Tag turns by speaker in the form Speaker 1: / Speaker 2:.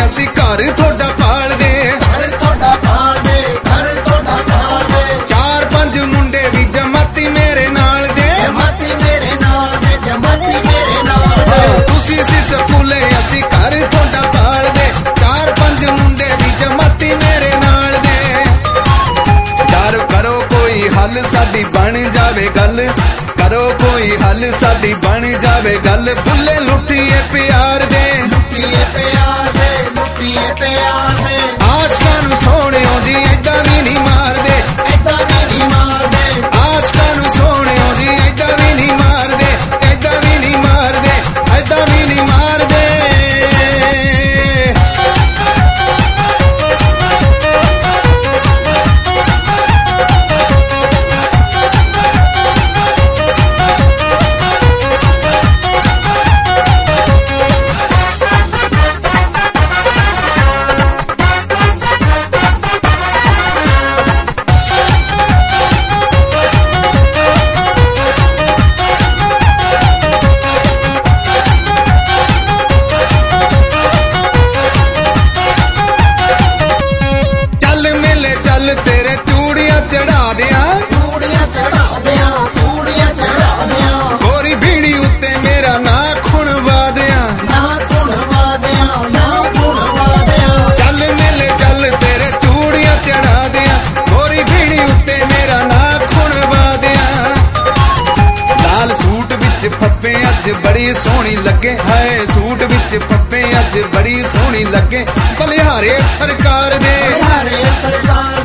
Speaker 1: ਅਸੀਂ ਘਰ ਤੁਹਾਡਾ ਪਾਲਦੇ,
Speaker 2: घर थोड़ा पाल दे, घर थोड़ा पाल दे।
Speaker 1: 4-5 ਮੁੰਡੇ ਵੀ ਜਮਾਤੀ ਮੇਰੇ ਨਾਲ ਦੇ,
Speaker 2: जमाती मेरे नाल दे, जमाती मेरे नाल दे।
Speaker 1: ਤੁਸੀਂ ਸੀ ਸਕੂਲੇ ਅਸੀਂ ਘਰ ਤੁਹਾਡਾ ਪਾਲਦੇ, 4-5 ਮੁੰਡੇ ਵੀ ਜਮਾਤੀ ਮੇਰੇ ਨਾਲ ਦੇ। ਡਰ ਕਰੋ ਕੋਈ ਹੱਲ ਸਾਡੀ ਬਣ ਜਾਵੇ ਗੱਲ, ਕਰੋ ਕੋਈ ਹੱਲ ਸਾਡੀ ਬਣ ਜਾਵੇ ਗੱਲ, ਬੁੱਲੇ ਲੁੱਟੀਏ ਪਿਆਰ ਦੇ,
Speaker 2: लुटिए प्यार दे, लुटिए प्यार दे।
Speaker 1: ਆਸ਼ਕਾਂ ਨੂੰ ਸੋਹਣਿਓ ਜੀ ਏਦਾਂ ਵੀ ਨਹੀਂ ਮਾਰਦੇ,
Speaker 2: ऐदा भी नहीं मार दे,
Speaker 1: ਆਸ਼ਕਾਂ ਨੂੰ ਸੋਹਣਿਓ ਜੀ ਏਦਾਂ ਵੀ ਨਹੀਂ ਮਾਰਦੇ, ਏਦਾਂ ਵੀ ਨਹੀਂ ਮਾਰਦੇ, ਏਦਾਂ ਵੀ ਨਹੀਂ ਮਾਰਦੇ। ਚੱਲ ਮੇਲੇ ਚੱਲ ਤੇਰੇ ਚੂੜੀਆਂ ਚੜਾ ਦਿਆਂ,
Speaker 2: चूड़ियां चढ़ा दियां, चूड़ियां चढ़ा दियां।
Speaker 1: ਗੋਰੀ ਭੀੜੀ ਉੱਤੇ ਮੇਰਾ ਨਾਂ ਖੁਣਵਾ ਦਿਆਂ।
Speaker 2: ना खुलवा दियां, ना खुलवा दियां।
Speaker 1: ਚੱਲ ਮੇਲੇ ਚੱਲ ਤੇਰੇ ਚੂੜੀਆਂ ਚੜਾ ਦਿਆਂ, ਗੋਰੀ ਭੀੜੀ ਉੱਤੇ ਮੇਰਾ ਨਾਂ ਖੁਣਵਾ ਦਿਆਂ। ਲਾਲ ਸੂਟ ਵਿੱਚ ਫੱਫੇ ਅੱਜ ਬੜੀ ਸੋਹਣੀ ਲੱਗੇ, ਹਾਏ ਸੂਟ ਵਿੱਚ ਫੱਫੇ ਅੱਜ ਬੜੀ ਸੋਹਣੀ ਲੱਗੇ, ਬਲਿਹਾਰੇ ਸਰਕਾਰ ਦੇ,
Speaker 2: हरे सरकार